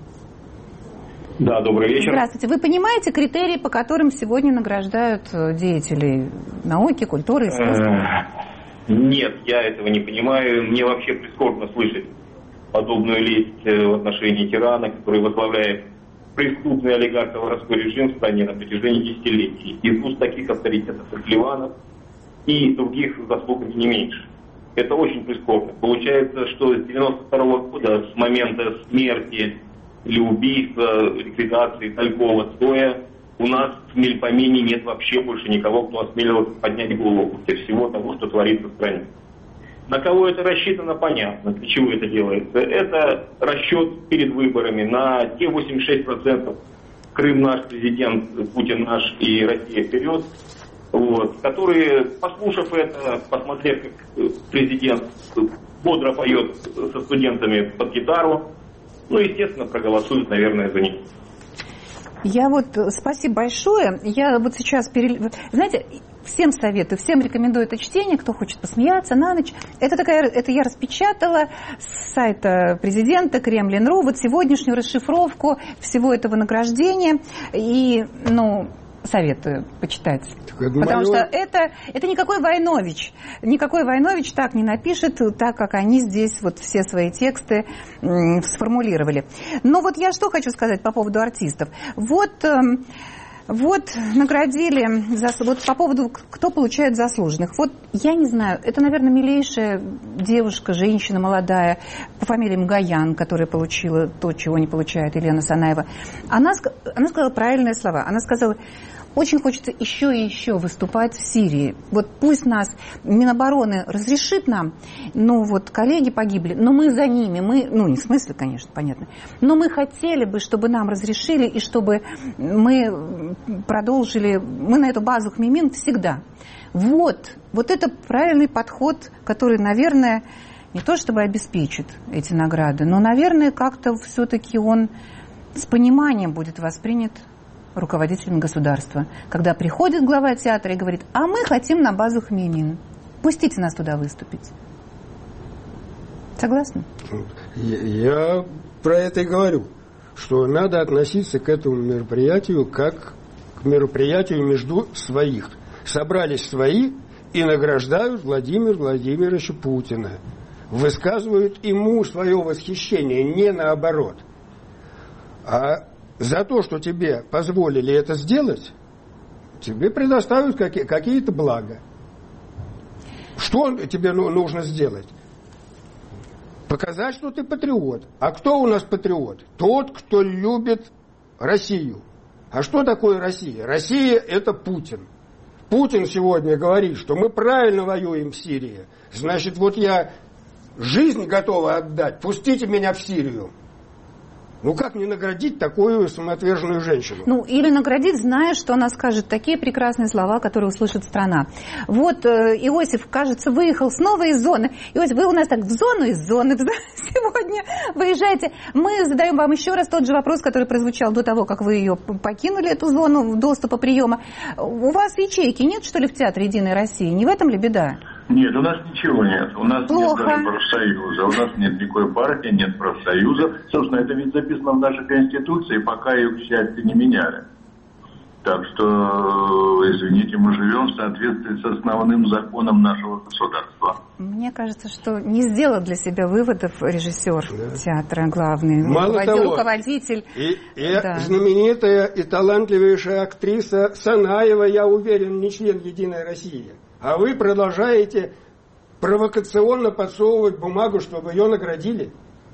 Да, добрый вечер. Здравствуйте. Вы понимаете критерии, по которым сегодня награждают деятелей науки, культуры, искусства? Нет, я этого не понимаю. Мне вообще прискорбно слышать подобную лесть в отношении тирана, который возглавляет преступный олигархо-воровской режим в стране на протяжении десятилетий. Из уст таких авторитетов, как Ливанов, и других заслугами не меньше. Это очень прискорбно. Получается, что с девяносто второго года, с момента смерти или убийства, ликвидации Талькова, Цоя, у нас в Мельпомене нет вообще больше никого, кто осмеливался поднять голову после всего того, что творится в стране. На кого это рассчитано, понятно, для чего это делается. Это расчет перед выборами на те восемьдесят шесть процентов Крым наш, президент Путин наш и Россия вперед, вот, которые, послушав это, посмотрев, как президент бодро поет со студентами под гитару, ну, естественно, проголосуют, наверное, за них. Я вот, спасибо большое. Я вот сейчас, перел... знаете, всем советую, всем рекомендую это чтение, кто хочет посмеяться на ночь. Это такая, это я распечатала с сайта президента Кремлин точка ру, вот сегодняшнюю расшифровку всего этого награждения. И, ну, советую почитать. Потому мое... что это, это никакой Войнович. Никакой Войнович так не напишет, так как они здесь вот все свои тексты м, сформулировали. Но вот я что хочу сказать по поводу артистов. Вот... Э, Вот наградили, вот по поводу, кто получает заслуженных. Вот я не знаю, это, наверное, милейшая девушка, женщина молодая, по фамилии Мгаян, которая получила то, чего не получает Елена Санаева. Она, она сказала правильные слова. Она сказала, очень хочется еще и еще выступать в Сирии. Вот пусть нас Минобороны разрешит нам, ну вот коллеги погибли, но мы за ними, мы, ну не в смысле, конечно, понятно, но мы хотели бы, чтобы нам разрешили и чтобы мы продолжили, мы на эту базу Хмимин всегда. Вот, вот это правильный подход, который, наверное, не то чтобы обеспечит эти награды, но, наверное, как-то все-таки он с пониманием будет воспринят руководителями государства, когда приходит глава театра и говорит: а мы хотим на базу Хмеймина. Пустите нас туда выступить. Согласны? Я, я про это и говорю, что надо относиться к этому мероприятию как к мероприятию между своих. Собрались свои и награждают Владимира Владимировича Путина. Высказывают ему свое восхищение, не наоборот. А за то, что тебе позволили это сделать, тебе предоставят какие- какие-то блага. Что тебе нужно сделать? Показать, что ты патриот. А кто у нас патриот? Тот, кто любит Россию. А что такое Россия? Россия – это Путин. Путин сегодня говорит, что мы правильно воюем в Сирии. Значит, вот я жизнь готова отдать, пустите меня в Сирию. Ну как не наградить такую самоотверженную женщину? Ну или наградить, зная, что она скажет такие прекрасные слова, которые услышит страна. Вот э, Иосиф, кажется, выехал снова из зоны. Иосиф, вы у нас так в зону из зоны сегодня выезжаете. Мы задаем вам еще раз тот же вопрос, который прозвучал до того, как вы ее покинули, эту зону доступа приема. У вас ячейки нет, что ли, в Театре «Единой России»? Не в этом ли беда? Нет, у нас ничего нет. У нас Плохо. нет даже профсоюза. У нас нет никакой партии, нет профсоюза. Собственно, это ведь записано в нашей Конституции, пока ее, к счастью, не меняли. Так что, извините, мы живем в соответствии с основным законом нашего государства. Мне кажется, что не сделал для себя выводов режиссер да. театра главный. Мало того, руководитель. И, и да. знаменитая и талантливейшая актриса Санаева, я уверен, не член «Единой России». А вы продолжаете провокационно подсовывать бумагу, чтобы ее наградили?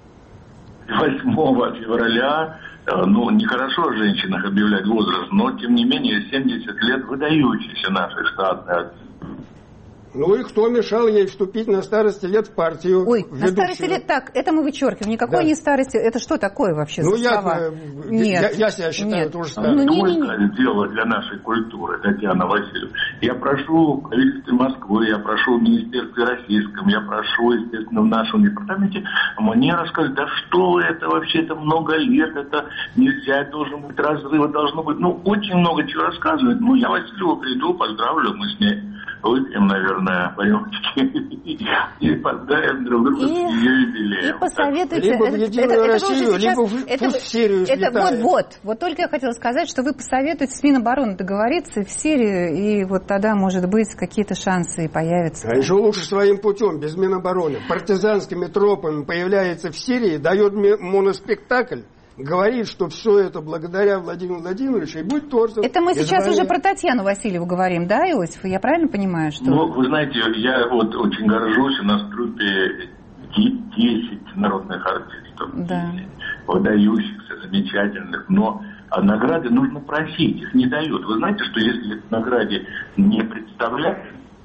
восьмого февраля, ну, нехорошо о женщинах объявлять возраст, но, тем не менее, семьдесят лет выдающейся нашей штатной артистки. Ну и кто мешал ей вступить на старости лет в партию? Ой, ведущего? На старости лет, так, это мы вычеркиваем. Никакой да. не старости. Это что такое вообще ну, за я, слова? Нет. Я, я себя считаю Нет. тоже старым. Ну, не, не, не. Дело для нашей культуры, Татьяна Васильевна. Я прошу в правительстве Москвы, я прошу в Министерстве Российском, я прошу, естественно, в нашем департаменте мне рассказать, да что это вообще, это много лет, это нельзя, должен быть разрыв, должно быть, ну, очень много чего рассказывать. Ну, я Васильеву приду, поздравлю, мы с ней выпьем, наверное, рюмочки и поздравим друг друга с ее юбилеем. И посоветуйте... Либо в Единую это, Россию, это либо в, это, пусть в Сирию это слетает. Вот, вот, вот только я хотела сказать, что вы посоветуете с Минобороны договориться в Сирию, и вот тогда, может быть, какие-то шансы и появятся. А еще лучше своим путем, без Минобороны. Партизанскими тропами появляется в Сирии, дает моноспектакль, говорит, что все это благодаря Владимиру Владимировичу, и будет торжен. Это мы сейчас уже про Татьяну Васильеву говорим, да, Иосиф? Я правильно понимаю, что... Ну, вы знаете, я вот очень горжусь, у нас в труппе десять народных артистов, да. выдающихся, замечательных, но награды нужно просить, их не дают. Вы знаете, что если к награде не представляют,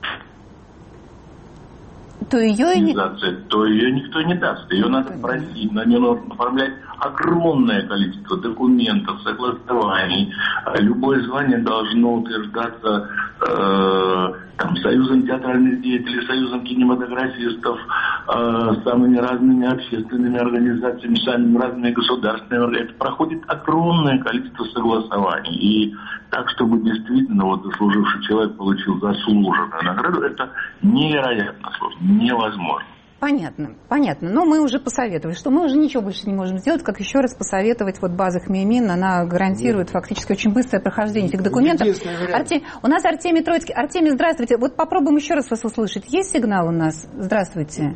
то ее, и не... то ее никто не даст. Ее надо просить, на нее нужно оформлять огромное количество документов, согласований. Любое звание должно утверждаться э, там, Союзом театральных деятелей, Союзом кинематографистов, э, самыми разными общественными организациями, самыми разными государственными организациями. Это проходит огромное количество согласований. И так, чтобы действительно вот заслуживший человек получил заслуженную награду, это невероятно сложно, невозможно. Понятно, понятно. Но мы уже посоветовали, что мы уже ничего больше не можем сделать, как еще раз посоветовать вот база Хмеймин, она гарантирует Нет. фактически очень быстрое прохождение этих документов. Артем... У нас Артемий Троицкий. Артемий, здравствуйте. Вот попробуем еще раз вас услышать. Есть сигнал у нас? Здравствуйте.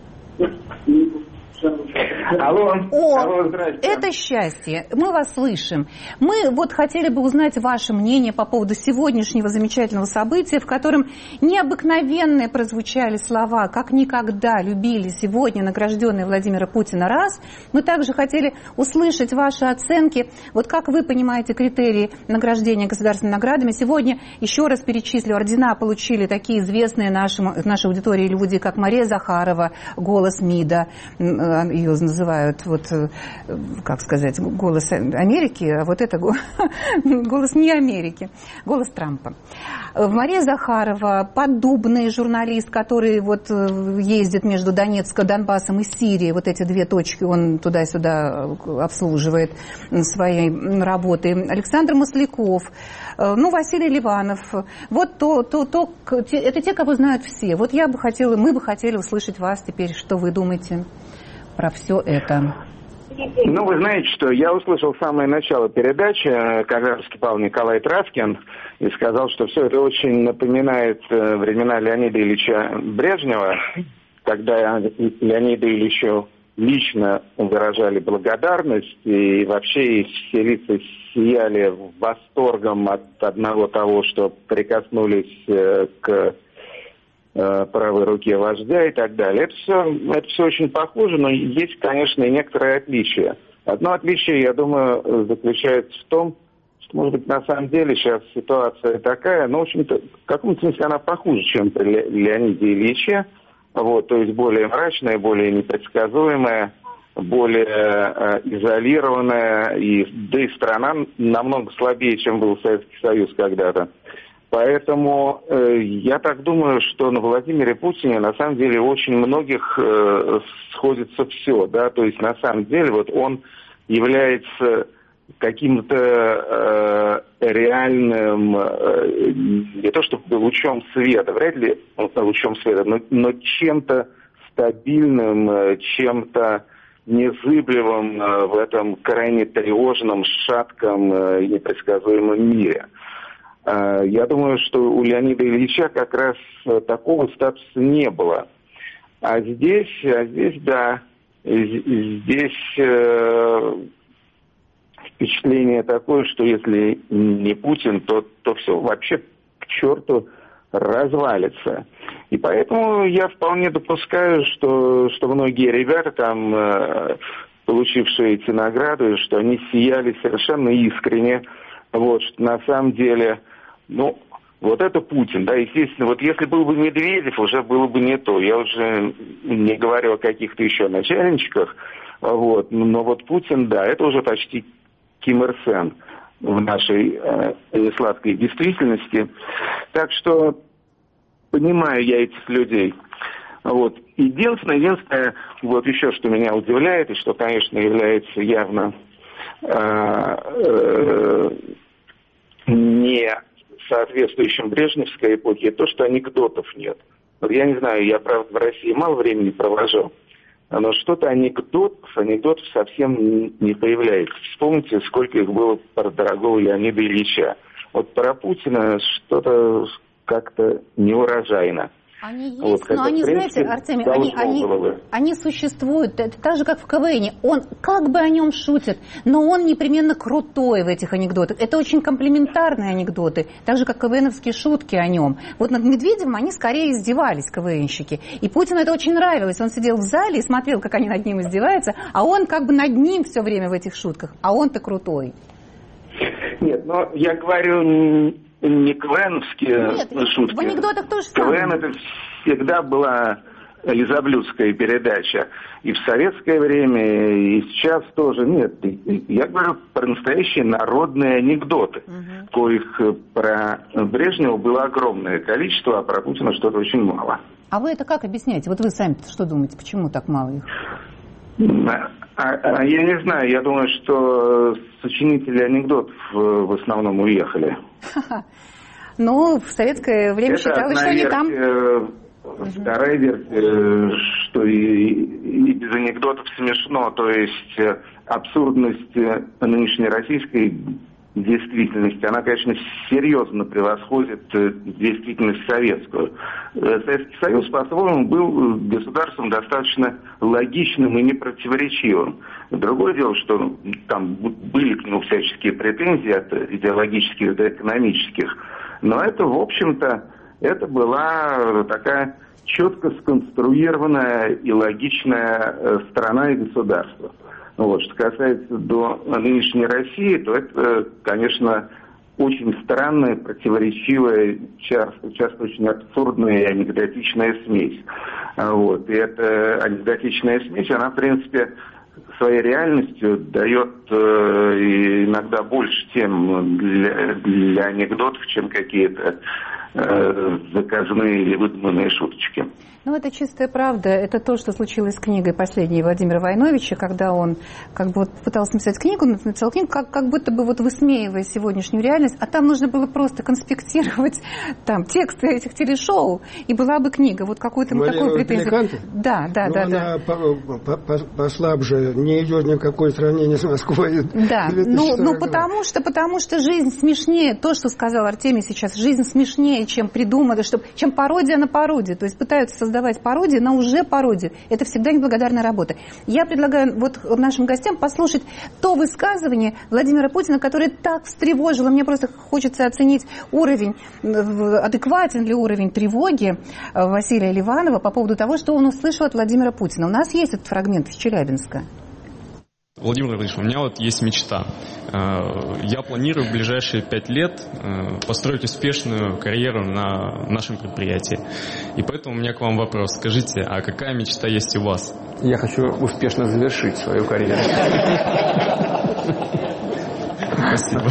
Алло. О, Алло, это счастье. Мы вас слышим. Мы вот хотели бы узнать ваше мнение по поводу сегодняшнего замечательного события, в котором необыкновенные прозвучали слова, как никогда любили сегодня награжденные Владимира Путина раз. Мы также хотели услышать ваши оценки. Вот как вы понимаете критерии награждения государственными наградами? Сегодня, еще раз перечислю, ордена получили такие известные нашему, нашей аудитории люди, как Мария Захарова, «Голос МИДа», ее называют, вот, как сказать, голос Америки, а вот это голос не Америки, голос Трампа. Мария Захарова, поддубный журналист, который вот ездит между Донецком, Донбассом и Сирией, вот эти две точки он туда-сюда обслуживает своей работой. Александр Масляков, ну, Василий Ливанов. Вот то, то, то, это те, кого знают все. Вот я бы хотела, мы бы хотели услышать вас теперь, что вы думаете про все это. Ну, вы знаете, что я услышал самое начало передачи, когда выступал Николай Травкин, и сказал, что все это очень напоминает времена Леонида Ильича Брежнева, когда Леонида Ильичу лично выражали благодарность, и вообще все лица сияли восторгом от одного того, что прикоснулись к правой руке вождя и так далее. Это все, это все очень похоже, но есть, конечно, и некоторые отличия. Одно отличие, я думаю, заключается в том, что, может быть, на самом деле сейчас ситуация такая, ну, в общем-то, в каком-то смысле она похуже, чем при Леониде Ильиче, вот, то есть более мрачная, более непредсказуемая, более э, изолированная, и, да и страна намного слабее, чем был Советский Союз когда-то. Поэтому э, я так думаю, что на Владимире Путине на самом деле очень многих э, сходится все, да, то есть на самом деле вот он является каким-то э, реальным, э, не то чтобы лучом света, вряд ли лучом света, но, но чем-то стабильным, э, чем-то незыблемым э, в этом крайне тревожном, шатком э, и непредсказуемом мире. Я думаю, что у Леонида Ильича как раз такого статуса не было. А здесь, а здесь да, здесь э, впечатление такое, что если не Путин, то, то все вообще к черту развалится. И поэтому я вполне допускаю, что, что многие ребята там, э, получившие эти награды, что они сияли совершенно искренне. Вот, что на самом деле... Ну, вот это Путин, да, естественно, вот если был бы Медведев, уже было бы не то. Я уже не говорю о каких-то еще начальничках, вот, но вот Путин, да, это уже почти Ким Ир Сен в нашей э, несладкой действительности. Так что понимаю я этих людей. Вот. Единственное, единственное, вот еще что меня удивляет, и что, конечно, является явно э, э, не соответствующим брежневской эпохе, то, что анекдотов нет. Вот я не знаю, я, правда, в России мало времени провожу, но что-то анекдотов, анекдотов совсем не появляется. Вспомните, сколько их было про дорогого Леонида Ильича. Вот про Путина что-то как-то неурожайно. Они есть, вот, но они, знаете, Артемий, они, они, они существуют, это так же, как в КВНе. Он как бы о нем шутит, но он непременно крутой в этих анекдотах. Это очень комплиментарные анекдоты, так же, как КВНовские шутки о нем. Вот над Медведевым они скорее издевались, КВНщики. И Путину это очень нравилось. Он сидел в зале и смотрел, как они над ним издеваются, а он как бы над ним все время в этих шутках. А он-то крутой. Нет, но я говорю... Не КВНовские Нет, шутки. В анекдотах тоже самое. КВН это всегда была лизоблюдская передача. И в советское время, и сейчас тоже. Нет, я говорю про настоящие народные анекдоты, угу. коих про Брежнева было огромное количество, а про Путина что-то очень мало. А вы это как объясняете? Вот вы сами что думаете, почему так мало их? А, а, я не знаю, я думаю, что сочинители анекдотов в основном уехали. Ну, в советское время это считалось, что они там. Вторая версия, что и, и без анекдотов смешно, то есть абсурдность нынешней российской действительности, она, конечно, серьезно превосходит действительность советскую. Советский Союз, по-своему, был государством достаточно логичным и непротиворечивым. Другое дело, что там были к нему всяческие претензии от идеологических до экономических, но это, в общем-то, это была такая четко сконструированная и логичная страна и государство. Вот. Что касается до нынешней России, то это, конечно, очень странная, противоречивая, часто, часто очень абсурдная и анекдотичная смесь. Вот. И эта анекдотичная смесь, она, в принципе, своей реальностью дает э, иногда больше тем для, для анекдотов, чем какие-то э, заказные или выдуманные шуточки. Ну, это чистая правда. Это то, что случилось с книгой последней Владимира Войновича, когда он как бы вот пытался написать книгу, он написал книгу, как, как будто бы вот высмеивая сегодняшнюю реальность, а там нужно было просто конспектировать там тексты этих телешоу, и была бы книга. Вот какую-то ну, такую претензию. Да, да, ну, да. Она да. послабже, не идет ни в какое сравнение с Москвой. Да, ну, ну потому, что, потому что жизнь смешнее, то, что сказал Артемий сейчас, жизнь смешнее, чем придумано, чтобы, чем пародия на пародию. То есть пытаются создавать давать пародию, но уже пародию. Это всегда неблагодарная работа. Я предлагаю вот нашим гостям послушать то высказывание Владимира Путина, которое так встревожило. Мне просто хочется оценить уровень, адекватен ли уровень тревоги Василия Ливанова по поводу того, что он услышал от Владимира Путина. У нас есть этот фрагмент из Челябинска. Владимир Владимирович, у меня вот есть мечта. Я планирую в ближайшие пять лет построить успешную карьеру на нашем предприятии. И поэтому у меня к вам вопрос. Скажите, а какая мечта есть у вас? Я хочу успешно завершить свою карьеру. Спасибо.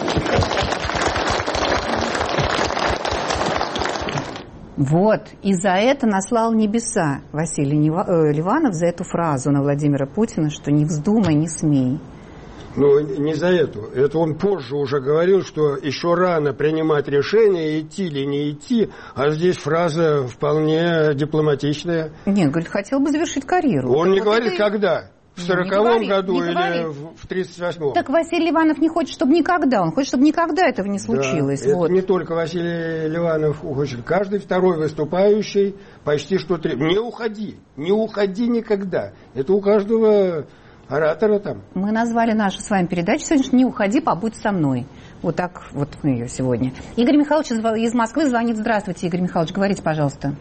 Вот, и за это наслал небеса Василий Ливанов, за эту фразу на Владимира Путина, что не вздумай, не смей. Ну, не за эту. Это он позже уже говорил, что еще рано принимать решение, идти или не идти, а здесь фраза вполне дипломатичная. Нет, говорит, хотел бы завершить карьеру. Он так не вот говорит, это... когда. В сороковом году не или говорит. в тридцать восьмом. Так Василий Ливанов не хочет, чтобы никогда. Он хочет, чтобы никогда этого не случилось. Да, вот. Это не только Василий Ливанов хочет. Каждый второй выступающий почти что требует. Не уходи. Не уходи никогда. Это у каждого оратора там. Мы назвали нашу с вами передачу сегодня «Не уходи, побудь со мной». Вот так вот мы ее сегодня. Игорь Михайлович из Москвы звонит. Здравствуйте, Игорь Михайлович. Говорите, пожалуйста.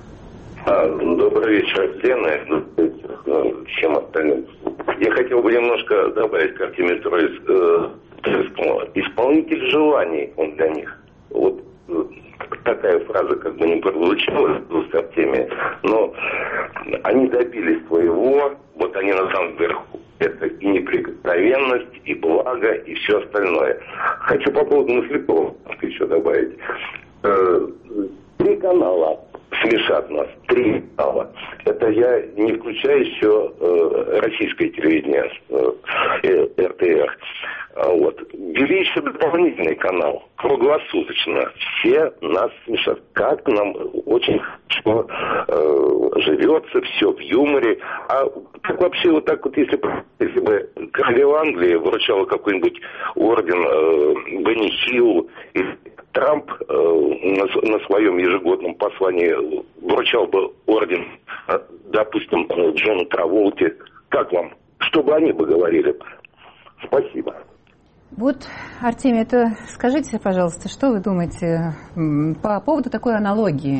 Добрый вечер, Лена. Чем остальным. Я хотел бы немножко добавить к Артемию Троицкому. Исполнитель желаний он для них. Вот такая фраза как бы не прозвучала с Артемия, но они добились своего, вот они на самом верху. Это и неприкосновенность, и благо, и все остальное. Хочу по поводу Маслякова еще добавить. Три канала смешат нас. Три канала. Это я не включаю еще э, российское телевидение, э, эр тэ эр. Вот. Ввели еще дополнительный канал, круглосуточно. Все нас смешат. Как нам очень хорошо э, живется, все в юморе. А как вообще вот так вот, если, если бы королева Англии вручала какой-нибудь орден э, Бенни Хилл, Трамп э, на, на своем ежегодном послании вручал бы орден, э, допустим, Джону Траволте. Как вам? Что бы они бы говорили? Спасибо. Вот, Артемий, это скажите, пожалуйста, что вы думаете по поводу такой аналогии?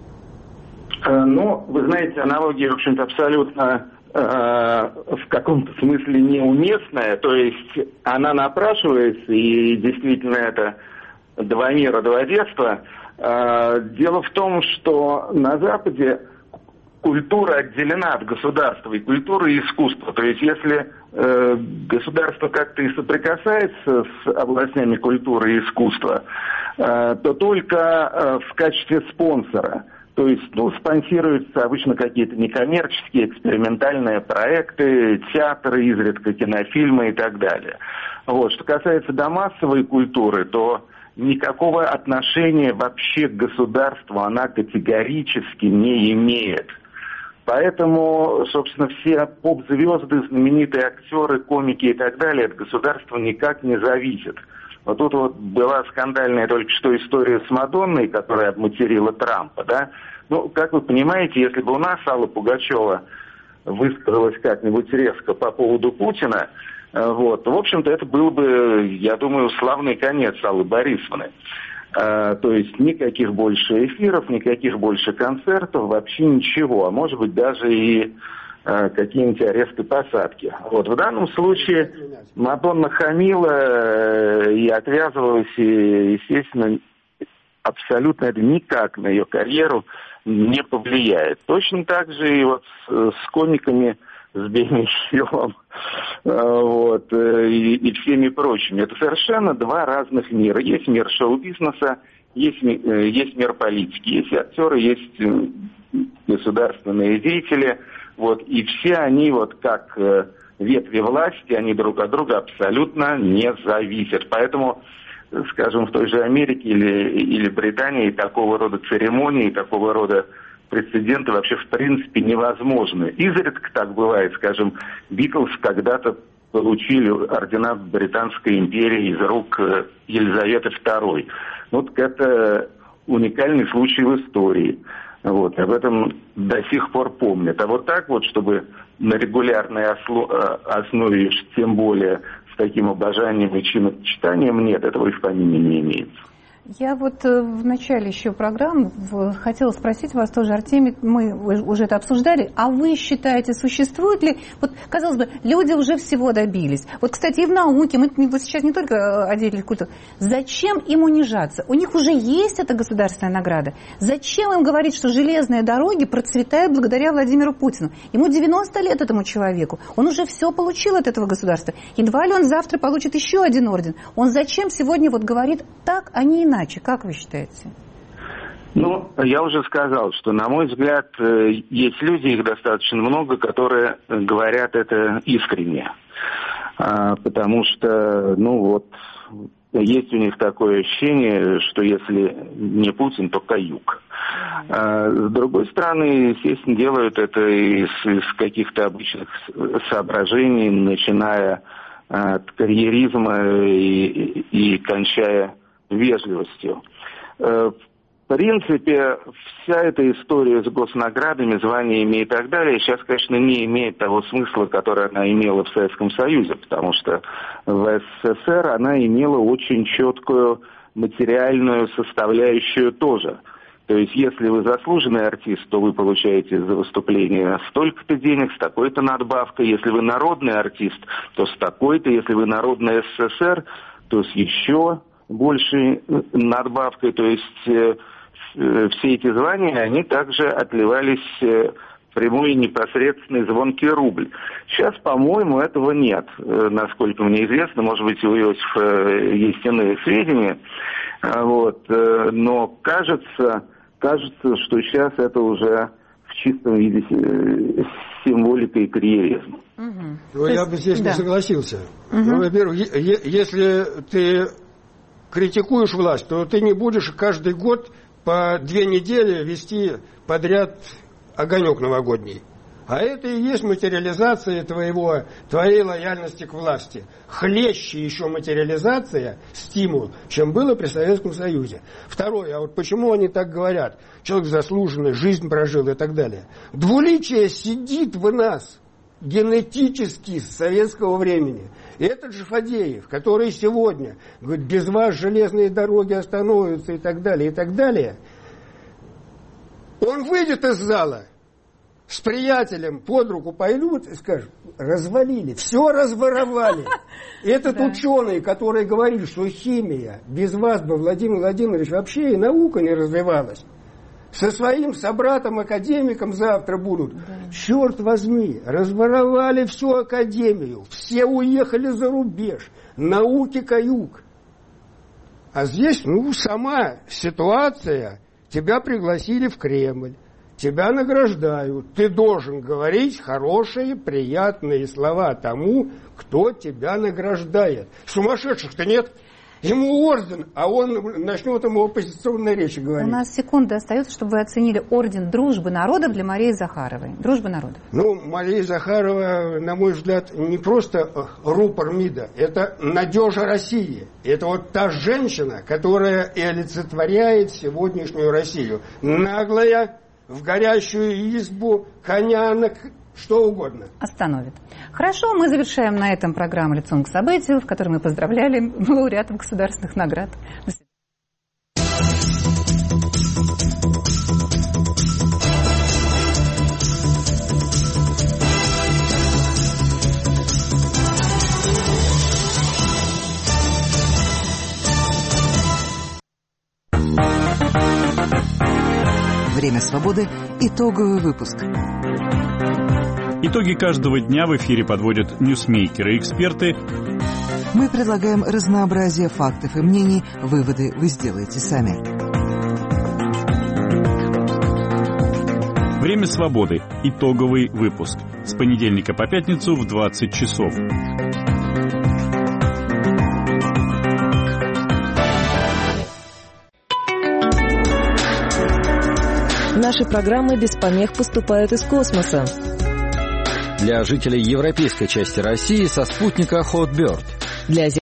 Ну, вы знаете, аналогия, в общем-то, абсолютно э, в каком-то смысле неуместная. То есть она напрашивается, и действительно это два мира, два детства. Э, дело в том, что на Западе культура отделена от государства, и культура и искусство. То есть если э, государство как-то и соприкасается с областями культуры и искусства, э, то только э, в качестве спонсора. То есть, ну, спонсируются обычно какие-то некоммерческие, экспериментальные проекты, театры, изредка кинофильмы и так далее. Вот. Что касается до массовой культуры, то никакого отношения вообще к государству она категорически не имеет. Поэтому, собственно, все поп-звезды, знаменитые актеры, комики и так далее от государства никак не зависят. Вот тут вот была скандальная только что история с Мадонной, которая обматерила Трампа, да. Ну, как вы понимаете, если бы у нас Алла Пугачева высказалась как-нибудь резко по поводу Путина, вот, то, в общем-то, это был бы, я думаю, славный конец Аллы Борисовны. А, то есть никаких больше эфиров, никаких больше концертов, вообще ничего. А может быть, даже и а, какие-нибудь аресты, посадки. Вот. В данном случае Мадонна хамила и отвязывалась, и, естественно, абсолютно это никак на ее карьеру не повлияет. Точно так же и вот с, с комиками с Бенихиллом, вот, и, и всеми прочими. Это совершенно два разных мира. Есть мир шоу-бизнеса, есть, есть мир политики, есть актеры, есть государственные деятели, вот, и все они вот как ветви власти, они друг от друга абсолютно не зависят. Поэтому, скажем, в той же Америке или, или Британии такого рода церемонии, такого рода прецеденты вообще в принципе невозможны. Изредка так бывает, скажем, Битлз когда-то получили ордена Британской империи из рук Елизаветы второй. Вот это уникальный случай в истории. Вот, об этом до сих пор помнят. А вот так вот, чтобы на регулярной основе, тем более с таким обожанием и чинопочитанием, нет, этого и в помине не имеется. Я вот в начале еще программы хотела спросить вас тоже, Артемий, мы уже это обсуждали, а вы считаете, существует ли, вот, казалось бы, люди уже всего добились. Вот, кстати, и в науке, мы вот сейчас не только о деятелях культуры, зачем им унижаться? У них уже есть эта государственная награда. Зачем им говорить, что железные дороги процветают благодаря Владимиру Путину? Ему девяносто лет, этому человеку. Он уже все получил от этого государства. Едва ли он завтра получит еще один орден. Он зачем сегодня вот говорит так, а не иначе? Иначе, как вы считаете? Ну, я уже сказал, что, на мой взгляд, есть люди, их достаточно много, которые говорят это искренне. Потому что, ну вот, есть у них такое ощущение, что если не Путин, то каюк. С другой стороны, естественно, делают это из, из каких-то обычных соображений, начиная от карьеризма и, и кончая вежливостью. В принципе, вся эта история с госнаградами, званиями и так далее сейчас, конечно, не имеет того смысла, который она имела в Советском Союзе, потому что в СССР она имела очень четкую материальную составляющую тоже. То есть, если вы заслуженный артист, то вы получаете за выступление столько-то денег, с такой-то надбавкой. Если вы народный артист, то с такой-то. Если вы народный СССР, то с еще большей надбавкой, то есть э, э, все эти звания, они также отливались э, прямой и непосредственный звонкий рубль. Сейчас, по-моему, этого нет, э, насколько мне известно, может быть, у Иосифа э, есть иные сведения, э, вот, э, но кажется, кажется, что сейчас это уже в чистом виде э, символика и карьеризм. Угу. Ну, я бы здесь да. не согласился. Угу. Ну, во-первых, е- если ты критикуешь власть, то ты не будешь каждый год по две недели вести подряд огонек новогодний. А это и есть материализация твоего, твоей лояльности к власти. Хлеще еще материализация, стимул, чем было при Советском Союзе. Второе, а вот почему они так говорят? Человек заслуженный, жизнь прожил и так далее. Двуличие сидит в нас генетически с советского времени. И этот же Фадеев, который сегодня говорит, без вас железные дороги остановятся и так далее, и так далее, он выйдет из зала, с приятелем под руку пойдут и скажут, развалили, все разворовали. Этот ученый, который говорит, что химия, без вас бы, Владимир Владимирович, вообще и наука не развивалась. Со своим собратом-академиком завтра будут. Да. Черт возьми, разворовали всю академию, все уехали за рубеж, науки каюк. А здесь, ну, сама ситуация, тебя пригласили в Кремль, тебя награждают, ты должен говорить хорошие, приятные слова тому, кто тебя награждает. Сумасшедших-то нет. Ему орден, а он начнет ему оппозиционные речи говорить. У нас секунда остается, чтобы вы оценили орден Дружбы народов для Марии Захаровой. Дружбы народов. Ну, Мария Захарова, на мой взгляд, не просто рупор МИДа, это надежа России. Это вот та женщина, которая и олицетворяет сегодняшнюю Россию. Наглая, в горящую избу, коня на... что угодно. Остановит. Хорошо, мы завершаем на этом программу «Лицом к событию», в которой мы поздравляли лауреатов государственных наград. До свидания. Время свободы. Итоговый выпуск. Итоги каждого дня в эфире подводят ньюсмейкеры и эксперты. Мы предлагаем разнообразие фактов и мнений. Выводы вы сделаете сами. Время свободы. Итоговый выпуск. С понедельника по пятницу в двадцать часов. Наши программы без помех поступают из космоса. Для жителей европейской части России со спутника Hotbird. Для